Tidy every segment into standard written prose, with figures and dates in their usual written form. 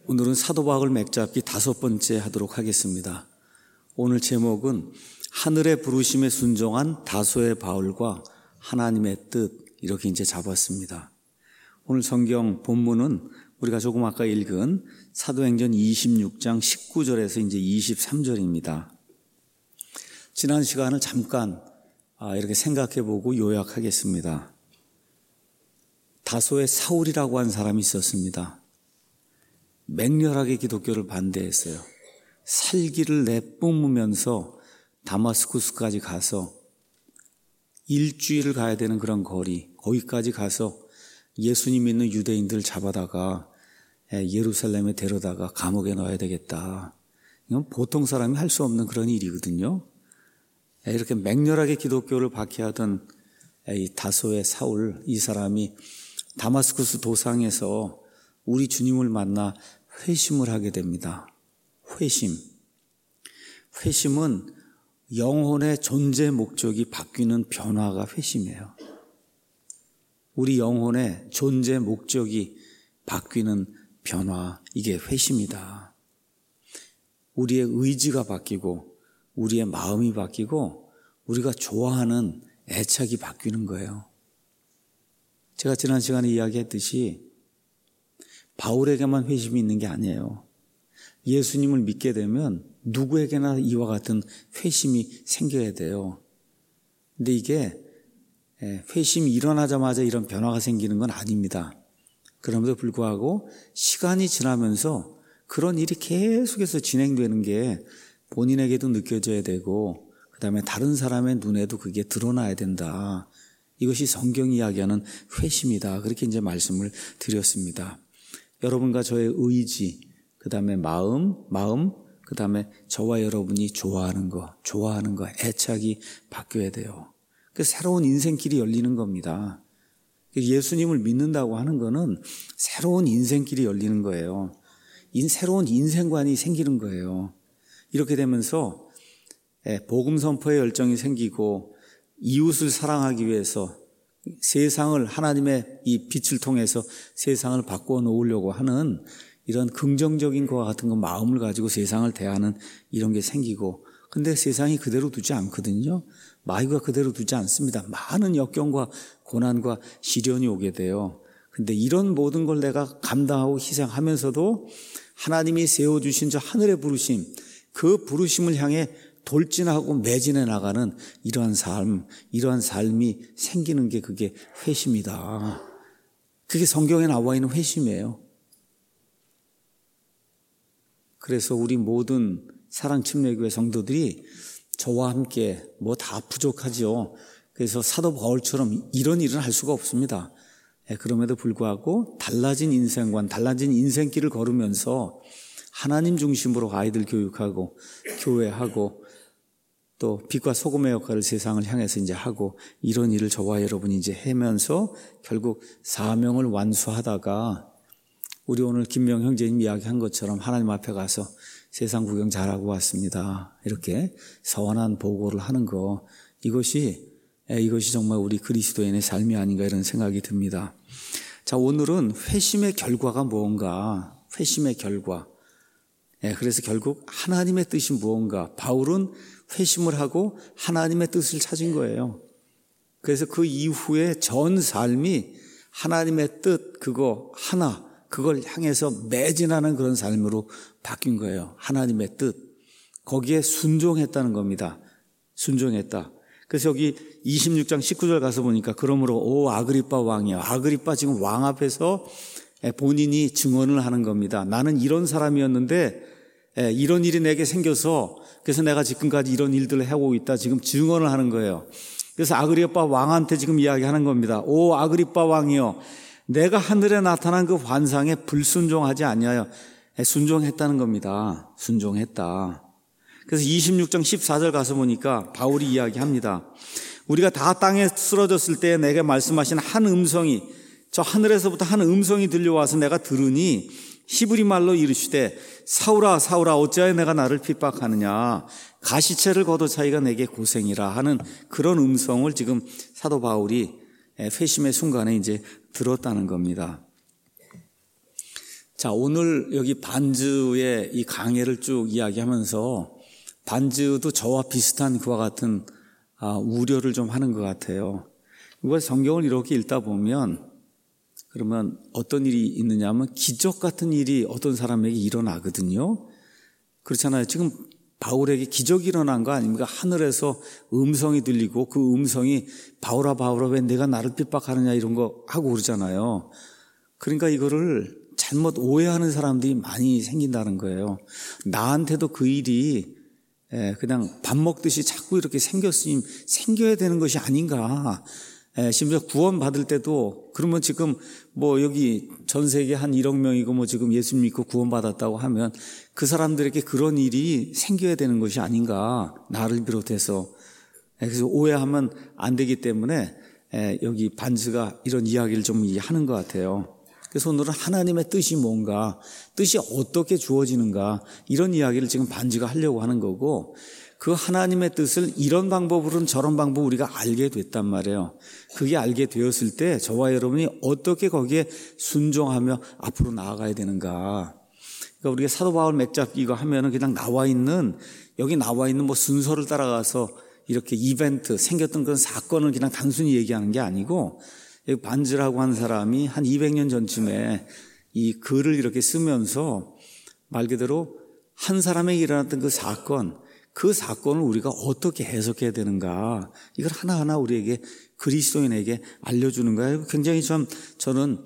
오늘은 사도 바울 맥잡기 5번째 하도록 하겠습니다. 오늘 제목은 하늘의 부르심에 순종한 다소의 바울과 하나님의 뜻, 이렇게 이제 잡았습니다. 오늘 성경 본문은 우리가 조금 아까 읽은 사도행전 26장 19절에서 이제 23절입니다. 지난 시간을 잠깐 이렇게 생각해보고 요약하겠습니다. 다소의 사울이라고 한 사람이 있었습니다. 맹렬하게 기독교를 반대했어요. 살기를 내뿜으면서 다마스쿠스까지 가서 일주일을 가야 되는 그런 거기까지 가서 예수님 믿는 유대인들 잡아다가 예루살렘에 데려다가 감옥에 넣어야 되겠다. 이건 보통 사람이 할 수 없는 그런 일이거든요. 이렇게 맹렬하게 기독교를 박해하던 이 다소의 사울, 이 사람이 다마스쿠스 도상에서 우리 주님을 만나 회심을 하게 됩니다. 회심은 영혼의 존재 목적이 바뀌는 변화가 회심이에요. 우리 영혼의 존재 목적이 바뀌는 변화, 이게 회심이다. 우리의 의지가 바뀌고 우리의 마음이 바뀌고 우리가 좋아하는 애착이 바뀌는 거예요. 제가 지난 시간에 이야기했듯이 바울에게만 회심이 있는 게 아니에요. 예수님을 믿게 되면 누구에게나 이와 같은 회심이 생겨야 돼요. 근데 이게 회심이 일어나자마자 이런 변화가 생기는 건 아닙니다. 그럼에도 불구하고 시간이 지나면서 그런 일이 계속해서 진행되는 게 본인에게도 느껴져야 되고 그 다음에 다른 사람의 눈에도 그게 드러나야 된다. 이것이 성경이 이야기하는 회심이다. 그렇게 이제 말씀을 드렸습니다. 여러분과 저의 의지, 그 다음에 마음, 그 다음에 저와 여러분이 좋아하는 거, 애착이 바뀌어야 돼요. 그래서 새로운 인생길이 열리는 겁니다. 예수님을 믿는다고 하는 거는 새로운 인생길이 열리는 거예요. 새로운 인생관이 생기는 거예요. 이렇게 되면서 복음 선포의 열정이 생기고 이웃을 사랑하기 위해서 세상을 하나님의 이 빛을 통해서 세상을 바꾸어 놓으려고 하는 이런 긍정적인 것과 같은 거 마음을 가지고 세상을 대하는 이런 게 생기고, 근데 세상이 그대로 두지 않거든요. 마귀가 그대로 두지 않습니다. 많은 역경과 고난과 시련이 오게 돼요. 근데 이런 모든 걸 내가 감당하고 희생하면서도 하나님이 세워주신 저 하늘의 부르심, 그 부르심을 향해 돌진하고 매진해 나가는 이러한 삶이 생기는 게 그게 회심이다. 그게 성경에 나와 있는 회심이에요. 그래서 우리 모든 사랑침례교회 성도들이 저와 함께 뭐 다 부족하죠. 그래서 사도 바울처럼 이런 일은 할 수가 없습니다. 그럼에도 불구하고 달라진 인생관, 달라진 인생길을 걸으면서 하나님 중심으로 아이들 교육하고 교회하고 또 빛과 소금의 역할을 세상을 향해서 이제 하고 이런 일을 저와 여러분이 이제 하면서 결국 사명을 완수하다가 우리 오늘 김명 형제님 이야기한 것처럼 하나님 앞에 가서 세상 구경 잘하고 왔습니다. 이렇게 서원한 보고를 하는 거, 이것이 정말 우리 그리스도인의 삶이 아닌가 이런 생각이 듭니다. 자, 오늘은 회심의 결과가 무언가, 회심의 결과. 그래서 결국 하나님의 뜻이 무언가, 바울은 회심을 하고 하나님의 뜻을 찾은 거예요. 그래서 그 이후에 전 삶이 하나님의 뜻, 그걸 향해서 매진하는 그런 삶으로 바뀐 거예요. 하나님의 뜻. 거기에 순종했다는 겁니다. 순종했다. 그래서 여기 26장 19절 가서 보니까 그러므로 오 아그리빠 왕이여. 아그리빠 지금 왕 앞에서 본인이 증언을 하는 겁니다. 나는 이런 사람이었는데 이런 일이 내게 생겨서 그래서 내가 지금까지 이런 일들을 해오고 있다. 지금 증언을 하는 거예요. 그래서 아그리빠 왕한테 지금 이야기하는 겁니다. 오 아그리빠 왕이여, 내가 하늘에 나타난 그 환상에 불순종하지 아니하여 순종했다는 겁니다. 순종했다. 그래서 26장 14절 가서 보니까 바울이 이야기합니다. 우리가 다 땅에 쓰러졌을 때 내게 말씀하신 한 음성이, 저 하늘에서부터 한 음성이 들려와서 내가 들으니 히브리 말로 이르시되 사울아 사울아 어찌하여 내가 나를 핍박하느냐, 가시체를 걷어차기가 내게 고생이라 하는 그런 음성을 지금 사도 바울이 회심의 순간에 이제 들었다는 겁니다. 자, 오늘 여기 반즈의 이 강해를 쭉 이야기하면서 반즈도 저와 비슷한 그와 같은 우려를 좀 하는 것 같아요. 이걸 성경을 이렇게 읽다 보면 그러면 어떤 일이 있느냐 하면 기적 같은 일이 어떤 사람에게 일어나거든요. 그렇잖아요. 지금 바울에게 기적이 일어난 거 아닙니까? 하늘에서 음성이 들리고 그 음성이 바울아 바울아 왜 내가 나를 핍박하느냐 이런 거 하고 그러잖아요. 그러니까 이거를 잘못 오해하는 사람들이 많이 생긴다는 거예요. 나한테도 그 일이 그냥 밥 먹듯이 자꾸 이렇게 생겨야 되는 것이 아닌가. 심지어 구원 받을 때도 그러면 지금 뭐 여기 전 세계 한 1억 명이고 뭐 지금 예수 믿고 구원 받았다고 하면 그 사람들에게 그런 일이 생겨야 되는 것이 아닌가. 나를 비롯해서. 그래서 오해하면 안 되기 때문에 여기 반즈가 이런 이야기를 좀 하는 것 같아요. 그래서 오늘은 하나님의 뜻이 뭔가, 뜻이 어떻게 주어지는가 이런 이야기를 지금 반즈가 하려고 하는 거고 그 하나님의 뜻을 이런 방법으로는 저런 방법으로 우리가 알게 됐단 말이에요. 그게 알게 되었을 때 저와 여러분이 어떻게 거기에 순종하며 앞으로 나아가야 되는가. 그러니까 우리가 사도 바울 맥잡기 이거 하면은 그냥 여기 나와 있는 뭐 순서를 따라가서 이렇게 이벤트, 생겼던 그런 사건을 그냥 단순히 얘기하는 게 아니고 여기 반즈라고 하는 사람이 한 200년 전쯤에 이 글을 이렇게 쓰면서 말 그대로 한 사람에게 일어났던 그 사건을 우리가 어떻게 해석해야 되는가 이걸 하나하나 우리에게 그리스도인에게 알려주는 거예요. 굉장히 저는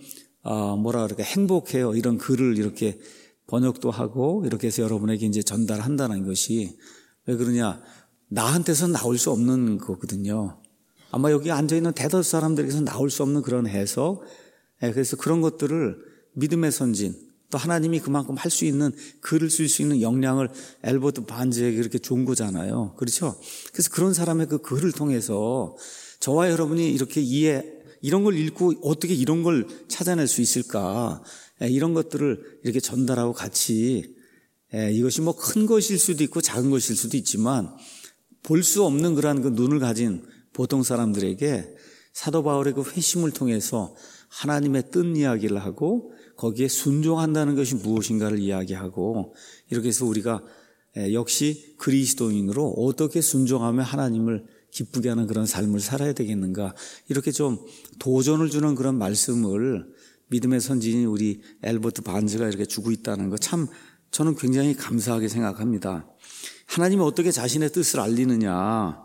행복해요. 이런 글을 이렇게 번역도 하고 이렇게 해서 여러분에게 이제 전달한다는 것이 왜 그러냐? 나한테서 나올 수 없는 거거든요. 아마 여기 앉아있는 대다수 사람들에게서 나올 수 없는 그런 해석. 그래서 그런 것들을 믿음의 선진 또 하나님이 그만큼 할 수 있는 글을 쓸 수 있는 역량을 엘버트 반즈에게 그렇게 준 거잖아요. 그렇죠? 그래서 그런 사람의 그 글을 통해서 저와 여러분이 이렇게 이런 걸 읽고 어떻게 이런 걸 찾아낼 수 있을까? 이런 것들을 이렇게 전달하고 같이 이것이 뭐 큰 것일 수도 있고 작은 것일 수도 있지만 볼 수 없는 그러한 그 눈을 가진 보통 사람들에게 사도 바울의 그 회심을 통해서 하나님의 뜻 이야기를 하고 거기에 순종한다는 것이 무엇인가를 이야기하고 이렇게 해서 우리가 역시 그리스도인으로 어떻게 순종하며 하나님을 기쁘게 하는 그런 삶을 살아야 되겠는가 이렇게 좀 도전을 주는 그런 말씀을 믿음의 선진인 우리 엘버트 반즈가 이렇게 주고 있다는 거 참 저는 굉장히 감사하게 생각합니다. 하나님이 어떻게 자신의 뜻을 알리느냐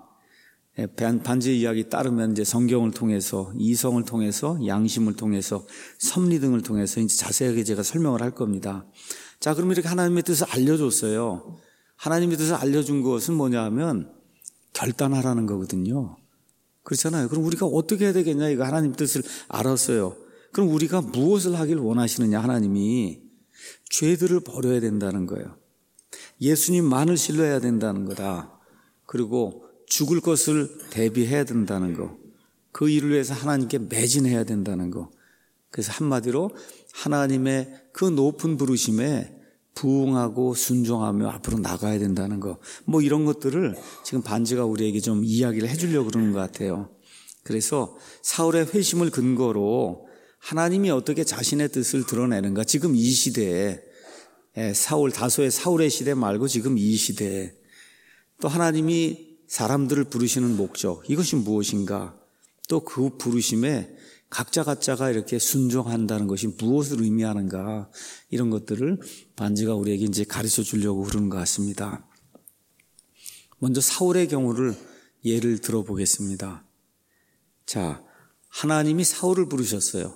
반즈의 이야기 따르면 이제 성경을 통해서 이성을 통해서 양심을 통해서 섭리 등을 통해서 이제 자세하게 제가 설명을 할 겁니다. 자, 그럼 이렇게 하나님의 뜻을 알려줬어요. 하나님의 뜻을 알려준 것은 뭐냐 하면 결단하라는 거거든요. 그렇잖아요. 그럼 우리가 어떻게 해야 되겠냐 이거 하나님 뜻을 알았어요. 그럼 우리가 무엇을 하길 원하시느냐 하나님이 죄들을 버려야 된다는 거예요. 예수님만을 신뢰해야 된다는 거다. 그리고 죽을 것을 대비해야 된다는 거. 그 일을 위해서 하나님께 매진해야 된다는 거. 그래서 한마디로 하나님의 그 높은 부르심에 부응하고 순종하며 앞으로 나가야 된다는 거. 뭐 이런 것들을 지금 반즈가 우리에게 좀 이야기를 해주려고 그러는 것 같아요. 그래서 사울의 회심을 근거로 하나님이 어떻게 자신의 뜻을 드러내는가. 지금 이 시대에 다소의 사울의 시대 말고 지금 이 시대에 또 하나님이 사람들을 부르시는 목적 이것이 무엇인가 또 그 부르심에 각자가 이렇게 순종한다는 것이 무엇을 의미하는가 이런 것들을 반즈가 우리에게 이제 가르쳐 주려고 그러는 것 같습니다. 먼저 사울의 경우를 예를 들어보겠습니다. 자, 하나님이 사울을 부르셨어요.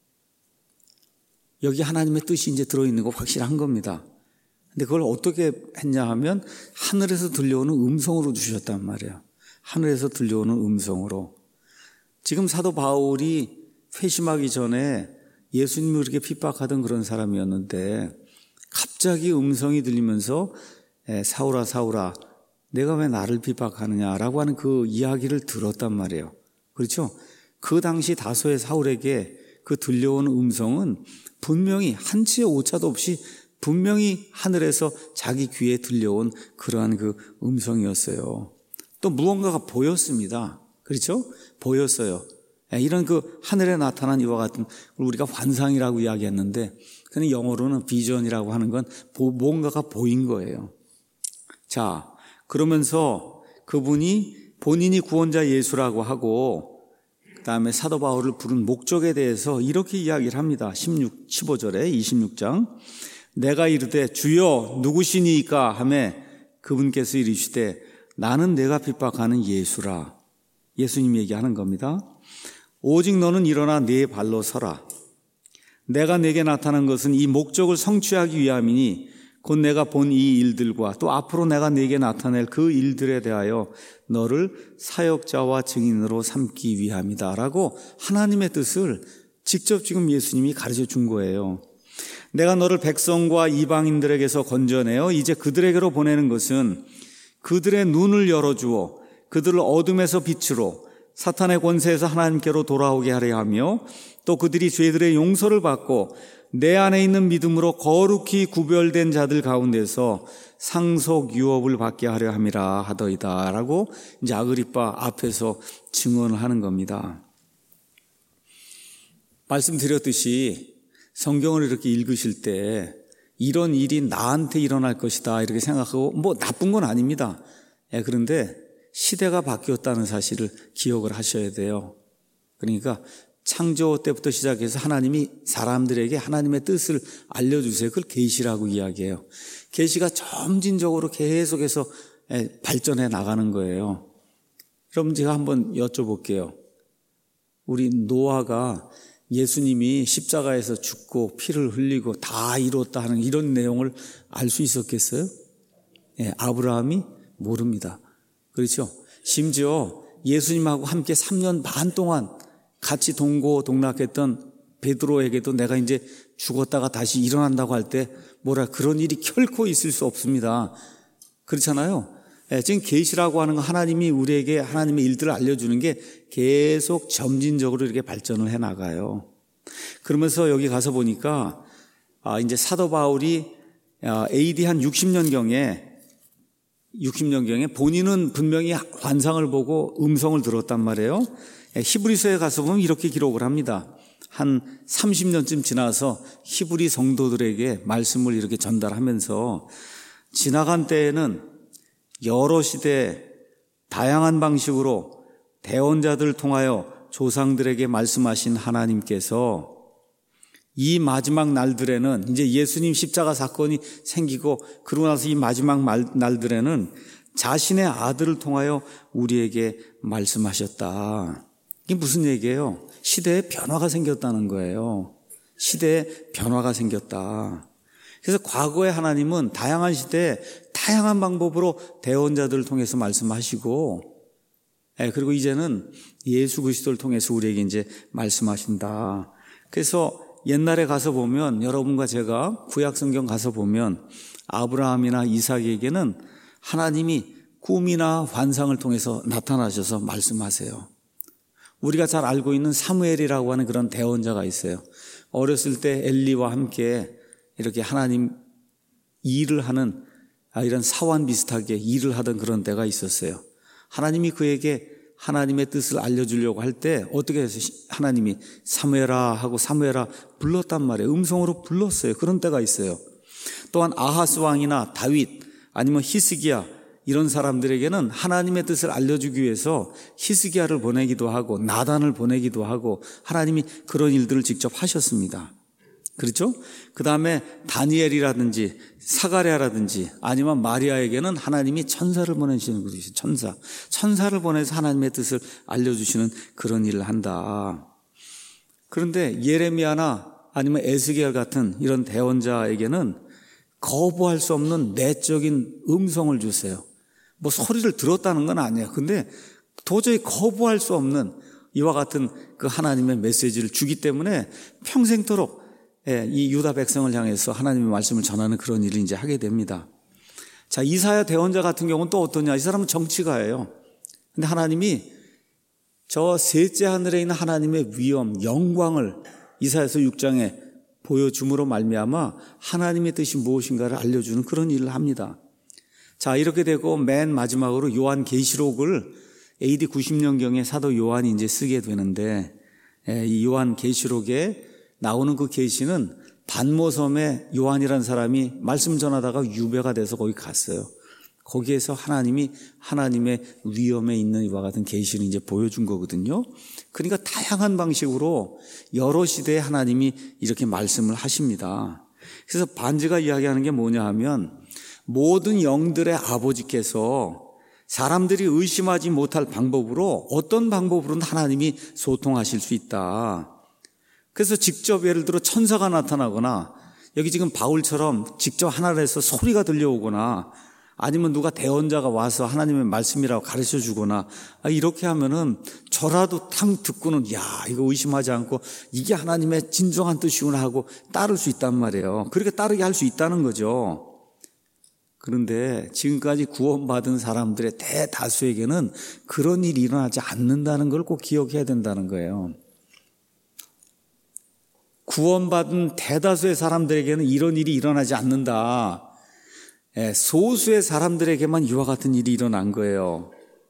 여기 하나님의 뜻이 이제 들어있는 거 확실한 겁니다. 근데 그걸 어떻게 했냐 하면 하늘에서 들려오는 음성으로 주셨단 말이에요. 하늘에서 들려오는 음성으로. 지금 사도 바울이 회심하기 전에 예수님을 그렇게 핍박하던 그런 사람이었는데 갑자기 음성이 들리면서 사울아 사울아 내가 왜 나를 핍박하느냐라고 하는 그 이야기를 들었단 말이에요. 그렇죠? 그 당시 다소의 사울에게 그 들려오는 음성은 분명히 한치의 오차도 없이 분명히 하늘에서 자기 귀에 들려온 그러한 그 음성이었어요. 또 무언가가 보였습니다. 그렇죠? 보였어요. 이런 그 하늘에 나타난 이와 같은 우리가 환상이라고 이야기했는데 근데 영어로는 비전이라고 하는 건 뭔가가 보인 거예요. 자, 그러면서 그분이 본인이 구원자 예수라고 하고 그 다음에 사도 바울을 부른 목적에 대해서 이렇게 이야기를 합니다. 15절에 26장 내가 이르되 주여 누구시니까 하매 그분께서 이르시되 나는 내가 핍박하는 예수라. 예수님 얘기하는 겁니다. 오직 너는 일어나 네 발로 서라. 내가 내게 나타난 것은 이 목적을 성취하기 위함이니 곧 내가 본 이 일들과 또 앞으로 내가 내게 나타낼 그 일들에 대하여 너를 사역자와 증인으로 삼기 위함이다 라고 하나님의 뜻을 직접 지금 예수님이 가르쳐 준 거예요. 내가 너를 백성과 이방인들에게서 건져내어 이제 그들에게로 보내는 것은 그들의 눈을 열어주어 그들을 어둠에서 빛으로 사탄의 권세에서 하나님께로 돌아오게 하려 하며 또 그들이 죄들의 용서를 받고 내 안에 있는 믿음으로 거룩히 구별된 자들 가운데서 상속 유업을 받게 하려 함이라 하더이다 라고 이제 아그리빠 앞에서 증언을 하는 겁니다. 말씀드렸듯이 성경을 이렇게 읽으실 때 이런 일이 나한테 일어날 것이다 이렇게 생각하고 뭐 나쁜 건 아닙니다. 그런데 시대가 바뀌었다는 사실을 기억을 하셔야 돼요. 그러니까 창조 때부터 시작해서 하나님이 사람들에게 하나님의 뜻을 알려주세요. 그걸 계시라고 이야기해요. 계시가 점진적으로 계속해서 발전해 나가는 거예요. 그럼 제가 한번 여쭤볼게요. 우리 노아가 예수님이 십자가에서 죽고 피를 흘리고 다 이뤘다 하는 이런 내용을 알 수 있었겠어요? 아브라함이 모릅니다. 그렇죠? 심지어 예수님하고 함께 3년 반 동안 같이 동고동락했던 베드로에게도 내가 이제 죽었다가 다시 일어난다고 할 때 그런 일이 결코 있을 수 없습니다. 그렇잖아요. 지금 계시라고 하는 건 하나님이 우리에게 하나님의 일들을 알려주는 게 계속 점진적으로 이렇게 발전을 해 나가요. 그러면서 여기 가서 보니까 이제 사도 바울이 AD 한 60년경에 본인은 분명히 환상을 보고 음성을 들었단 말이에요. 히브리서에 가서 보면 이렇게 기록을 합니다. 한 30년쯤 지나서 히브리 성도들에게 말씀을 이렇게 전달하면서 지나간 때에는 여러 시대 다양한 방식으로 대언자들을 통하여 조상들에게 말씀하신 하나님께서 이 마지막 날들에는 이제 예수님 십자가 사건이 생기고 그러고 나서 이 마지막 날들에는 자신의 아들을 통하여 우리에게 말씀하셨다. 이게 무슨 얘기예요? 시대에 변화가 생겼다는 거예요. 시대에 변화가 생겼다. 그래서 과거의 하나님은 다양한 시대에 다양한 방법으로 대언자들을 통해서 말씀하시고 그리고 이제는 예수 그리스도를 통해서 우리에게 이제 말씀하신다. 그래서 옛날에 가서 보면 여러분과 제가 구약 성경 가서 보면 아브라함이나 이삭에게는 하나님이 꿈이나 환상을 통해서 나타나셔서 말씀하세요. 우리가 잘 알고 있는 사무엘이라고 하는 그런 대언자가 있어요. 어렸을 때 엘리와 함께 이렇게 하나님 일을 하는 이런 사원 비슷하게 일을 하던 그런 때가 있었어요. 하나님이 그에게 하나님의 뜻을 알려주려고 할 때 어떻게 해서 하나님이 사무엘아 하고 사무엘아 불렀단 말이에요. 음성으로 불렀어요. 그런 때가 있어요. 또한 아하스 왕이나 다윗 아니면 히스기야 이런 사람들에게는 하나님의 뜻을 알려주기 위해서 히스기야를 보내기도 하고 나단을 보내기도 하고 하나님이 그런 일들을 직접 하셨습니다. 그렇죠? 그 다음에 다니엘이라든지 사가랴라든지 아니면 마리아에게는 하나님이 천사를 보내시는 것이 천사를 보내서 하나님의 뜻을 알려주시는 그런 일을 한다. 그런데 예레미야나 아니면 에스겔 같은 이런 대언자에게는 거부할 수 없는 내적인 음성을 주세요. 소리를 들었다는 건 아니에요. 근데 도저히 거부할 수 없는 이와 같은 그 하나님의 메시지를 주기 때문에 평생토록 이 유다 백성을 향해서 하나님의 말씀을 전하는 그런 일을 이제 하게 됩니다. 자, 이사야 대언자 같은 경우는 또 어떠냐? 이 사람은 정치가예요. 근데 하나님이 저 셋째 하늘에 있는 하나님의 위엄, 영광을 이사야서 6장에 보여줌으로 말미암아 하나님의 뜻이 무엇인가를 알려주는 그런 일을 합니다. 자, 이렇게 되고 맨 마지막으로 요한계시록을 AD 90년경에 사도 요한이 이제 쓰게 되는데 이 요한계시록에 나오는 그 계시는 반모섬에 요한이라는 사람이 말씀 전하다가 유배가 돼서 거기 갔어요. 거기에서 하나님의 위엄에 있는 이와 같은 계시를 이제 보여준 거거든요. 그러니까 다양한 방식으로 여러 시대에 하나님이 이렇게 말씀을 하십니다. 그래서 반지가 이야기하는 게 뭐냐 하면 모든 영들의 아버지께서 사람들이 의심하지 못할 방법으로 어떤 방법으로는 하나님이 소통하실 수 있다. 그래서 직접 예를 들어 천사가 나타나거나 여기 지금 바울처럼 직접 하늘에서 소리가 들려오거나 아니면 누가 대언자가 와서 하나님의 말씀이라고 가르쳐 주거나 이렇게 하면은 저라도 탕 듣고는 야 이거 의심하지 않고 이게 하나님의 진정한 뜻이구나 하고 따를 수 있단 말이에요. 그렇게 따르게 할 수 있다는 거죠. 그런데 지금까지 구원받은 사람들의 대다수에게는 그런 일이 일어나지 않는다는 걸 꼭 기억해야 된다는 거예요. 구원받은 대다수의 사람들에게는 이런 일이 일어나지 않는다. 소수의 사람들에게만 이와 같은 일이 일어난 거예요.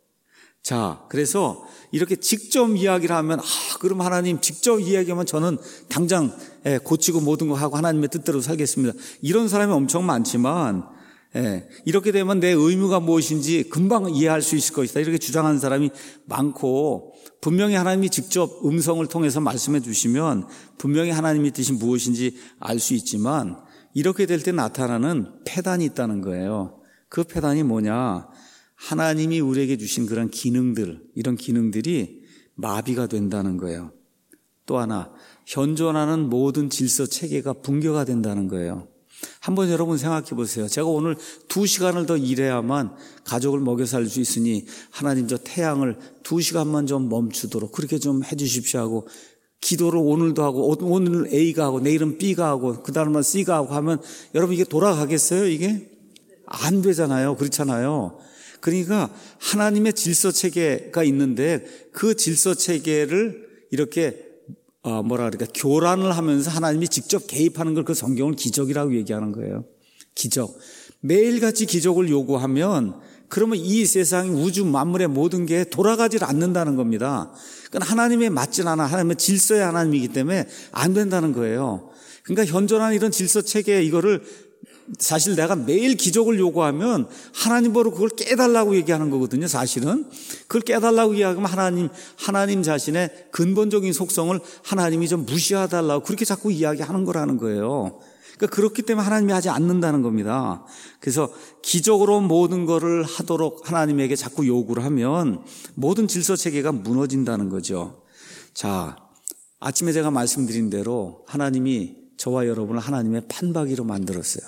자, 그래서 이렇게 직접 이야기를 하면 그럼 하나님 직접 이야기하면 저는 당장 고치고 모든 거 하고 하나님의 뜻대로 살겠습니다. 이런 사람이 엄청 많지만 이렇게 되면 내 의무가 무엇인지 금방 이해할 수 있을 것이다. 이렇게 주장하는 사람이 많고 분명히 하나님이 직접 음성을 통해서 말씀해 주시면 분명히 하나님의 뜻이 무엇인지 알 수 있지만 이렇게 될 때 나타나는 패단이 있다는 거예요. 그 패단이 뭐냐? 하나님이 우리에게 주신 그런 기능들, 이런 기능들이 마비가 된다는 거예요. 또 하나, 현존하는 모든 질서 체계가 붕괴가 된다는 거예요. 한번 여러분 생각해 보세요. 제가 오늘 2시간을 더 일해야만 가족을 먹여 살 수 있으니 하나님 저 태양을 2시간만 좀 멈추도록 그렇게 좀 해 주십시오 하고 기도를 오늘도 하고 오늘 A가 하고 내일은 B가 하고 그 다음은 C가 하고 하면 여러분 이게 돌아가겠어요? 이게? 안 되잖아요. 그렇잖아요. 그러니까 하나님의 질서 체계가 있는데 그 질서 체계를 이렇게 교란을 하면서 하나님이 직접 개입하는 걸 그 성경을 기적이라고 얘기하는 거예요. 기적. 매일같이 기적을 요구하면 그러면 이 세상 우주 만물의 모든 게 돌아가질 않는다는 겁니다. 그러니까 하나님에 맞진 않아. 하나님의 질서의 하나님이기 때문에 안 된다는 거예요. 그러니까 현존하는 이런 질서 체계 이거를 사실 내가 매일 기적을 요구하면 하나님 보러 그걸 깨달라고 얘기하는 거거든요. 사실은 그걸 깨달라고 이야기하면 하나님 자신의 근본적인 속성을 하나님이 좀 무시해달라고 그렇게 자꾸 이야기하는 거라는 거예요. 그러니까 그렇기 때문에 하나님이 하지 않는다는 겁니다. 그래서 기적으로 모든 것을 하도록 하나님에게 자꾸 요구를 하면 모든 질서 체계가 무너진다는 거죠. 자, 아침에 제가 말씀드린 대로 하나님이 저와 여러분을 하나님의 판박이로 만들었어요.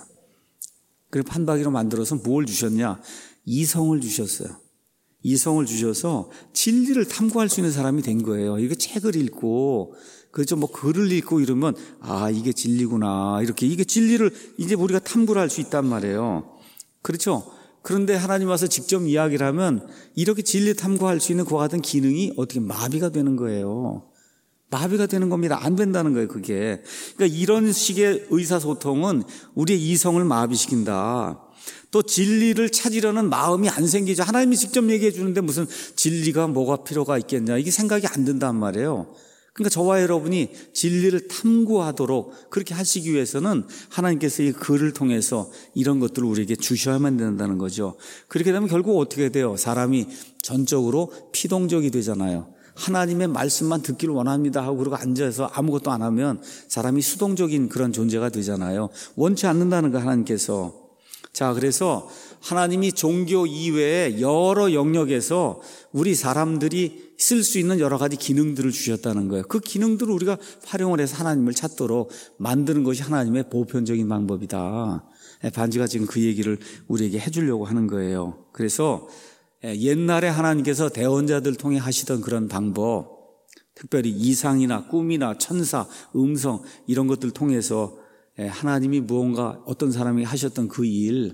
그 판박이로 만들어서 뭘 주셨냐? 이성을 주셨어요. 이성을 주셔서 진리를 탐구할 수 있는 사람이 된 거예요. 이게 책을 읽고 그렇죠. 글을 읽고 이러면 이게 진리구나. 이렇게 이게 진리를 이제 우리가 탐구를 할 수 있단 말이에요. 그렇죠. 그런데 하나님 와서 직접 이야기를 하면 이렇게 진리 탐구할 수 있는 그와 같은 기능이 어떻게 마비가 되는 거예요. 마비가 되는 겁니다. 안 된다는 거예요, 그게. 그러니까 이런 식의 의사소통은 우리의 이성을 마비시킨다. 또 진리를 찾으려는 마음이 안 생기죠. 하나님이 직접 얘기해 주는데 무슨 진리가 뭐가 필요가 있겠냐. 이게 생각이 안 든단 말이에요. 그러니까 저와 여러분이 진리를 탐구하도록 그렇게 하시기 위해서는 하나님께서 이 글을 통해서 이런 것들을 우리에게 주셔야만 된다는 거죠. 그렇게 되면 결국 어떻게 돼요? 사람이 전적으로 피동적이 되잖아요. 하나님의 말씀만 듣기를 원합니다 하고 그러고 앉아서 아무것도 안 하면 사람이 수동적인 그런 존재가 되잖아요. 원치 않는다는 거 하나님께서. 자, 그래서 하나님이 종교 이외에 여러 영역에서 우리 사람들이 쓸 수 있는 여러 가지 기능들을 주셨다는 거예요. 그 기능들을 우리가 활용을 해서 하나님을 찾도록 만드는 것이 하나님의 보편적인 방법이다. 반지가 지금 그 얘기를 우리에게 해주려고 하는 거예요. 그래서 옛날에 하나님께서 대언자들 통해 하시던 그런 방법, 특별히 이상이나 꿈이나 천사, 음성 이런 것들 통해서 하나님이 무언가 어떤 사람이 하셨던 그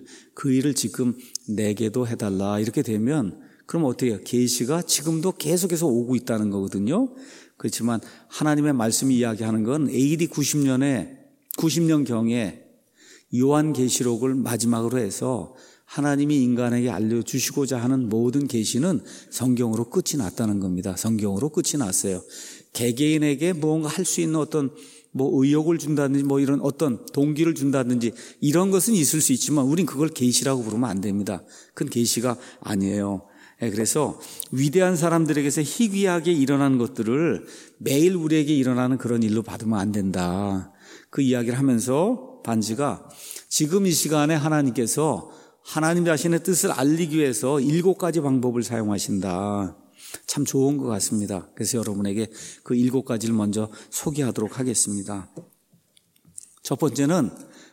일을 지금 내게도 해달라 이렇게 되면 그럼 어떻게 해요? 계시가 지금도 계속해서 오고 있다는 거거든요. 그렇지만 하나님의 말씀이 이야기하는 건 AD 90년경에 요한계시록을 마지막으로 해서 하나님이 인간에게 알려주시고자 하는 모든 계시는 성경으로 끝이 났다는 겁니다. 성경으로 끝이 났어요. 개개인에게 무언가 할 수 있는 어떤 뭐 의욕을 준다든지 뭐 이런 어떤 동기를 준다든지 이런 것은 있을 수 있지만 우린 그걸 계시라고 부르면 안 됩니다. 그건 계시가 아니에요. 그래서 위대한 사람들에게서 희귀하게 일어나는 것들을 매일 우리에게 일어나는 그런 일로 받으면 안 된다. 그 이야기를 하면서 반지가 지금 이 시간에 하나님께서 하나님 자신의 뜻을 알리기 위해서 7가지 방법을 사용하신다. 참 좋은 것 같습니다. 그래서 여러분에게 그 7가지를 먼저 소개하도록 하겠습니다. 첫 번째는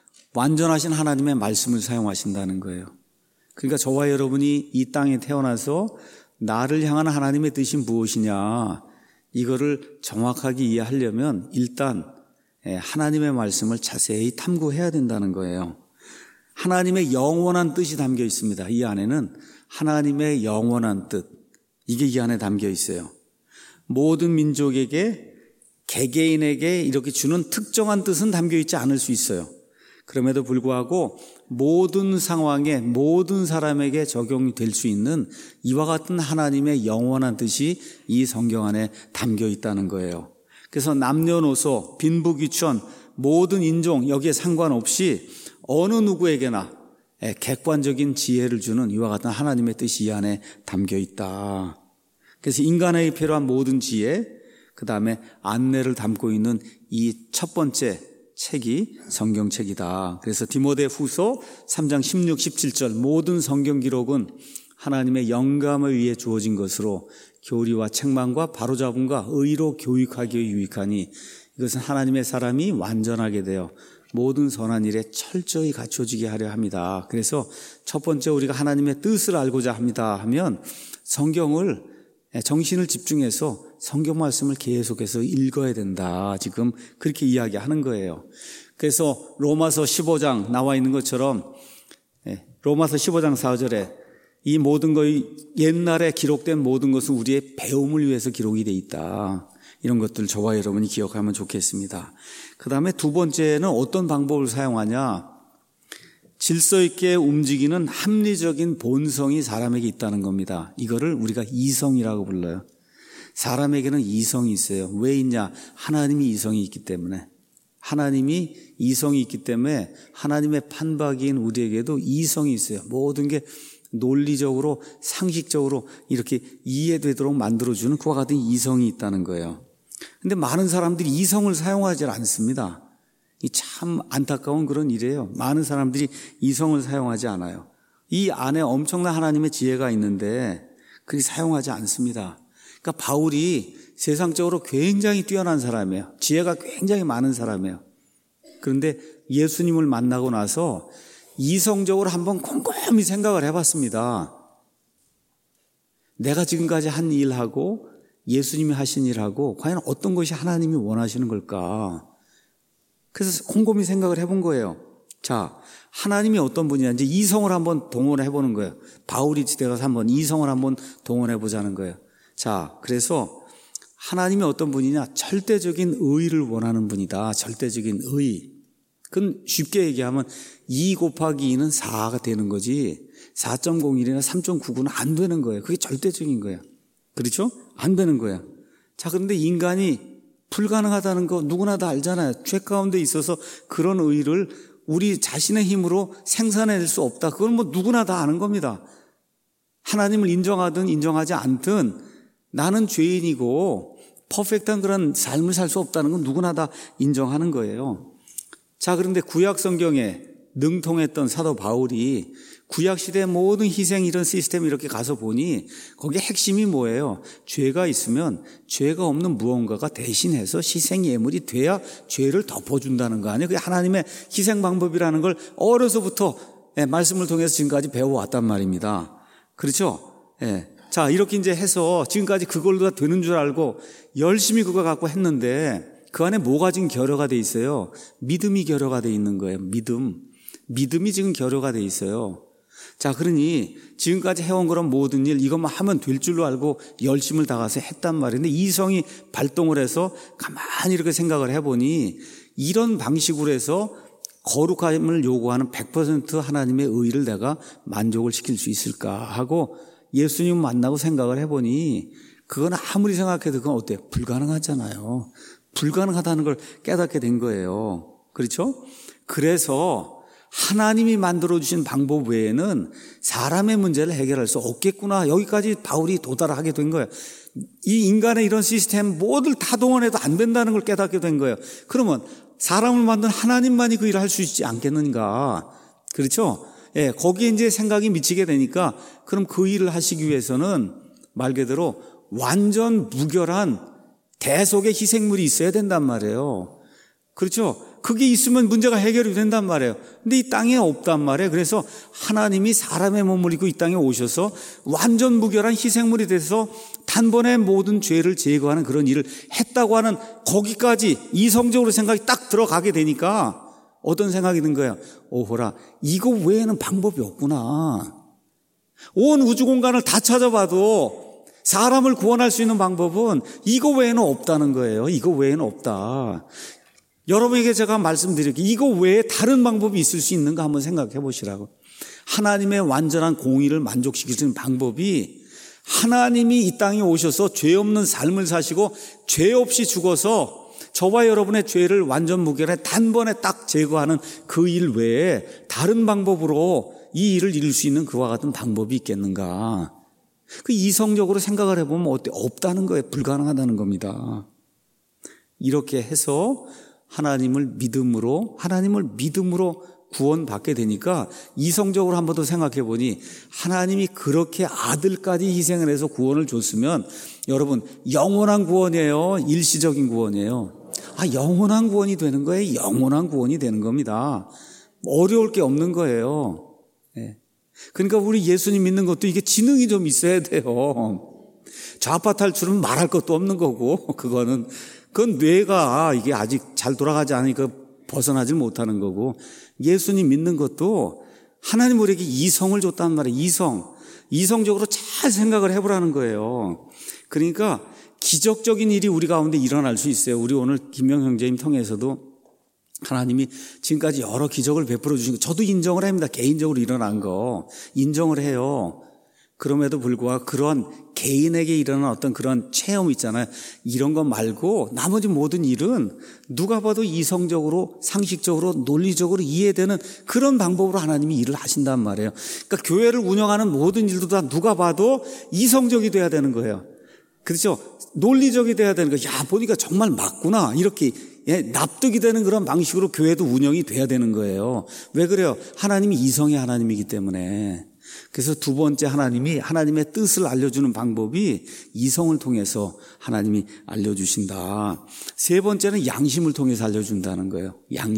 완전하신 하나님의 말씀을 사용하신다는 거예요. 그러니까 저와 여러분이 이 땅에 태어나서 나를 향한 하나님의 뜻이 무엇이냐, 이거를 정확하게 이해하려면 일단 하나님의 말씀을 자세히 탐구해야 된다는 거예요. 하나님의 영원한 뜻이 담겨 있습니다. 이 안에는 하나님의 영원한 뜻, 이게 이 안에 담겨 있어요. 모든 민족에게, 개개인에게 이렇게 주는 특정한 뜻은 담겨 있지 않을 수 있어요. 그럼에도 불구하고 모든 상황에, 모든 사람에게 적용이 될 수 있는 이와 같은 하나님의 영원한 뜻이 이 성경 안에 담겨 있다는 거예요. 그래서 남녀노소, 빈부귀천, 모든 인종 여기에 상관없이 어느 누구에게나 객관적인 지혜를 주는 이와 같은 하나님의 뜻이 이 안에 담겨 있다. 그래서 인간에게 필요한 모든 지혜, 그 다음에 안내를 담고 있는 이 첫 번째 책이 성경책이다. 그래서 디모데후서 3장 16, 17절 모든 성경 기록은 하나님의 영감에 의해 주어진 것으로 교리와 책망과 바로잡음과 의로 교육하기에 유익하니 이것은 하나님의 사람이 완전하게 되어 모든 선한 일에 철저히 갖춰지게 하려 합니다. 그래서 첫 번째 우리가 하나님의 뜻을 알고자 합니다 하면 성경을 정신을 집중해서 성경 말씀을 계속해서 읽어야 된다. 지금 그렇게 이야기하는 거예요. 그래서 로마서 15장 나와 있는 것처럼 로마서 15장 4절에 이 모든 것이 옛날에 기록된 모든 것은 우리의 배움을 위해서 기록이 돼 있다. 이런 것들 저와 여러분이 기억하면 좋겠습니다. 그 다음에 두 번째는 어떤 방법을 사용하냐? 질서 있게 움직이는 합리적인 본성이 사람에게 있다는 겁니다. 이거를 우리가 이성이라고 불러요. 사람에게는 이성이 있어요. 왜 있냐? 하나님이 이성이 있기 때문에. 하나님이 이성이 있기 때문에 하나님의 판박이인 우리에게도 이성이 있어요. 모든 게 논리적으로 상식적으로 이렇게 이해되도록 만들어주는 그와 같은 이성이 있다는 거예요. 근데 많은 사람들이 이성을 사용하지 않습니다. 이 참 안타까운 그런 일이에요. 많은 사람들이 이성을 사용하지 않아요. 이 안에 엄청난 하나님의 지혜가 있는데 그리 사용하지 않습니다. 그러니까 바울이 세상적으로 굉장히 뛰어난 사람이에요. 지혜가 굉장히 많은 사람이에요. 그런데 예수님을 만나고 나서 이성적으로 한번 곰곰이 생각을 해봤습니다. 내가 지금까지 한 일하고 예수님이 하신 일하고 과연 어떤 것이 하나님이 원하시는 걸까? 그래서 곰곰이 생각을 해본 거예요. 자, 하나님이 어떤 분이냐 이제 이성을 한번 동원해 보는 거예요. 바울이 지대가서 한번 이성을 한번 동원해 보자는 거예요. 자, 그래서 하나님이 어떤 분이냐? 절대적인 의의를 원하는 분이다. 절대적인 의의. 그건 쉽게 얘기하면 2 곱하기 2는 4가 되는 거지 4.01이나 3.99는 안 되는 거예요. 그게 절대적인 거예요. 그렇죠? 안 되는 거예요. 자, 그런데 인간이 불가능하다는 거 누구나 다 알잖아요. 죄 가운데 있어서 그런 의의를 우리 자신의 힘으로 생산해낼 수 없다. 그건 뭐 누구나 다 아는 겁니다. 하나님을 인정하든 인정하지 않든 나는 죄인이고 퍼펙트한 그런 삶을 살 수 없다는 건 누구나 다 인정하는 거예요. 자, 그런데 구약 성경에 능통했던 사도 바울이 구약시대의 모든 희생 이런 시스템 이렇게 가서 보니 거기에 핵심이 뭐예요? 죄가 있으면 죄가 없는 무언가가 대신해서 희생 예물이 돼야 죄를 덮어준다는 거 아니에요? 그게 하나님의 희생 방법이라는 걸 어려서부터 말씀을 통해서 지금까지 배워왔단 말입니다. 그렇죠? 자, 이렇게 이제 해서 지금까지 그걸로 다 되는 줄 알고 열심히 그거 갖고 했는데 그 안에 뭐가 지금 결여가 돼 있어요? 믿음이 결여가 돼 있는 거예요. 믿음이 지금 결여가 돼 있어요. 자, 그러니 지금까지 해온 그런 모든 일 이것만 하면 될 줄로 알고 열심을 다해서 했단 말인데 이성이 발동을 해서 가만히 이렇게 생각을 해보니 이런 방식으로 해서 거룩함을 요구하는 100% 하나님의 의의를 내가 만족을 시킬 수 있을까 하고 예수님 만나고 생각을 해보니 그건 아무리 생각해도 그건 어때요? 불가능하잖아요. 불가능하다는 걸 깨닫게 된 거예요. 그렇죠? 그래서 하나님이 만들어주신 방법 외에는 사람의 문제를 해결할 수 없겠구나. 여기까지 바울이 도달하게 된 거예요. 이 인간의 이런 시스템 모두를 다 동원해도 안 된다는 걸 깨닫게 된 거예요. 그러면 사람을 만든 하나님만이 그 일을 할 수 있지 않겠는가. 그렇죠? 예, 거기에 이제 생각이 미치게 되니까 그럼 그 일을 하시기 위해서는 말 그대로 완전 무결한 대속의 희생물이 있어야 된단 말이에요. 그렇죠? 그게 있으면 문제가 해결이 된단 말이에요. 근데 이 땅에 없단 말이에요. 그래서 하나님이 사람의 몸을 입고 이 땅에 오셔서 완전 무결한 희생물이 돼서 단번에 모든 죄를 제거하는 그런 일을 했다고 하는 거기까지 이성적으로 생각이 딱 들어가게 되니까 어떤 생각이 든 거예요? 오호라, 이거 외에는 방법이 없구나. 온 우주 공간을 다 찾아봐도 사람을 구원할 수 있는 방법은 이거 외에는 없다는 거예요. 이거 외에는 없다. 여러분에게 제가 말씀드릴게요. 이거 외에 다른 방법이 있을 수 있는가 한번 생각해 보시라고. 하나님의 완전한 공의를 만족시킬 수 있는 방법이 하나님이 이 땅에 오셔서 죄 없는 삶을 사시고 죄 없이 죽어서 저와 여러분의 죄를 완전 무결해 단번에 딱 제거하는 그 일 외에 다른 방법으로 이 일을 이룰 수 있는 그와 같은 방법이 있겠는가. 그 이성적으로 생각을 해보면 어때? 없다는 거예요. 불가능하다는 겁니다. 이렇게 해서 하나님을 믿음으로 구원받게 되니까 이성적으로 한 번 더 생각해 보니 하나님이 그렇게 아들까지 희생을 해서 구원을 줬으면 여러분 영원한 구원이에요? 일시적인 구원이에요? 영원한 구원이 되는 거예요. 영원한 구원이 되는 겁니다. 어려울 게 없는 거예요. 그러니까 우리 예수님 믿는 것도 이게 지능이 좀 있어야 돼요. 좌파 탈출은 말할 것도 없는 거고 그건 뇌가 이게 아직 잘 돌아가지 않으니까 벗어나질 못하는 거고 예수님 믿는 것도 하나님 우리에게 이성을 줬단 말이에요. 이성적으로 잘 생각을 해보라는 거예요. 그러니까 기적적인 일이 우리 가운데 일어날 수 있어요. 우리 오늘 김명 형제님 통해서도 하나님이 지금까지 여러 기적을 베풀어 주신 거 저도 인정을 합니다. 개인적으로 일어난 거 인정을 해요. 그럼에도 불구하고 그런 개인에게 일어난 어떤 그런 체험 있잖아요. 이런 것 말고 나머지 모든 일은 누가 봐도 이성적으로 상식적으로 논리적으로 이해되는 그런 방법으로 하나님이 일을 하신단 말이에요. 그러니까 교회를 운영하는 모든 일도 다 누가 봐도 이성적이 돼야 되는 거예요. 그렇죠? 논리적이 돼야 되는 거예요. 보니까 정말 맞구나. 이렇게 납득이 되는 그런 방식으로 교회도 운영이 돼야 되는 거예요. 왜 그래요? 하나님이 이성의 하나님이기 때문에. 그래서 두 번째 하나님의 뜻을 알려주는 방법이 이성을 통해서 하나님이 알려주신다. 세 번째는 양심을 통해서 알려준다는 거예요.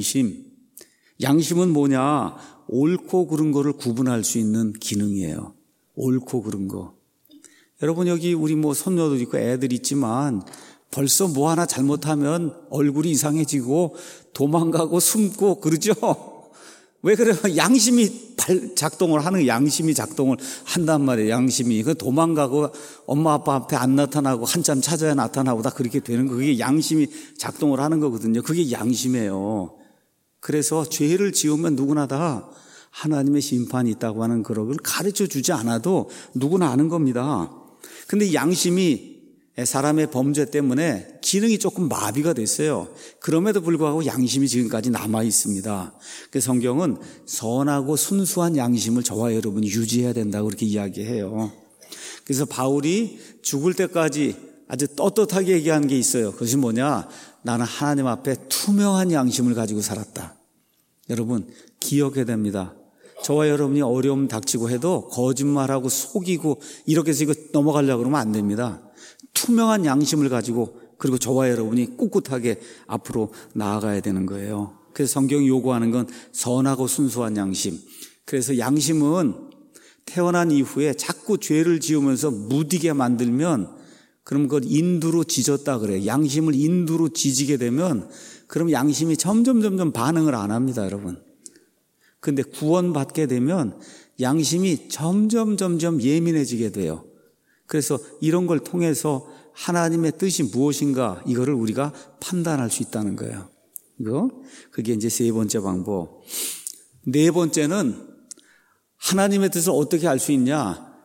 양심은 뭐냐? 옳고 그른 거를 구분할 수 있는 기능이에요. 옳고 그른 거. 여러분 여기 우리 손녀도 있고 애들 있지만 벌써 뭐 하나 잘못하면 얼굴이 이상해지고 도망가고 숨고 그러죠? 왜 그래요? 양심이 작동을 하는 양심이 작동을 한단 말이에요. 양심이 도망가고 엄마 아빠 앞에 안 나타나고 한참 찾아야 나타나고 다 그렇게 되는 거 그게 양심이 작동을 하는 거거든요. 그게 양심이에요. 그래서 죄를 지으면 누구나 다 하나님의 심판이 있다고 하는 그런 걸 가르쳐 주지 않아도 누구나 아는 겁니다. 근데 양심이 사람의 범죄 때문에 기능이 조금 마비가 됐어요. 그럼에도 불구하고 양심이 지금까지 남아 있습니다. 그래서 성경은 선하고 순수한 양심을 저와 여러분이 유지해야 된다고 그렇게 이야기해요. 그래서 바울이 죽을 때까지 아주 떳떳하게 얘기한 게 있어요. 그것이 뭐냐? 나는 하나님 앞에 투명한 양심을 가지고 살았다. 여러분 기억해야 됩니다. 저와 여러분이 어려움 닥치고 해도 거짓말하고 속이고 이렇게 해서 이거 넘어가려고 그러면 안 됩니다. 투명한 양심을 가지고 그리고 저와 여러분이 꿋꿋하게 앞으로 나아가야 되는 거예요. 그래서 성경이 요구하는 건 선하고 순수한 양심. 그래서 양심은 태어난 이후에 자꾸 죄를 지으면서 무디게 만들면 그럼 그걸 인두로 지졌다 그래요. 양심을 인두로 지지게 되면 그럼 양심이 점점 반응을 안 합니다, 여러분. 근데 구원받게 되면 양심이 점점 예민해지게 돼요. 그래서 이런 걸 통해서 하나님의 뜻이 무엇인가 이거를 우리가 판단할 수 있다는 거예요. 그게 이제 세 번째 방법. 네 번째는 하나님의 뜻을 어떻게 알 수 있냐?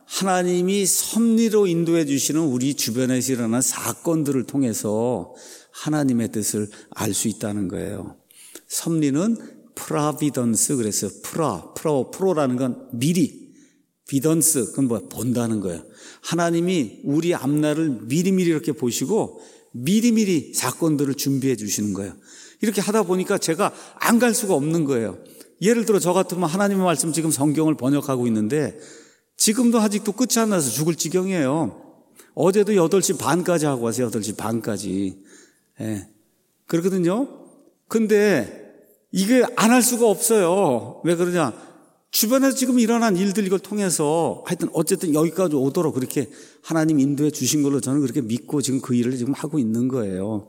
하나님이 섭리로 인도해 주시는 우리 주변에서 일어나는 사건들을 통해서 하나님의 뜻을 알 수 있다는 거예요. 섭리는 프라비던스, 그래서 프로라는 건 미리, 비던스, 그건 뭐야? 본다는 거예요. 하나님이 우리 앞날을 미리미리 이렇게 보시고 미리미리 사건들을 준비해 주시는 거예요. 이렇게 하다 보니까 제가 안 갈 수가 없는 거예요. 예를 들어 저 같으면 하나님의 말씀 지금 성경을 번역하고 있는데 지금도 아직도 끝이 안 나서 죽을 지경이에요. 어제도 8시 반까지 하고 왔어요. 8시 반까지. 예. 그러거든요. 근데 이게 안 할 수가 없어요. 왜 그러냐? 주변에서 지금 일어난 일들 이걸 통해서 하여튼 어쨌든 여기까지 오도록 그렇게 하나님 인도해 주신 걸로 저는 그렇게 믿고 지금 그 일을 지금 하고 있는 거예요.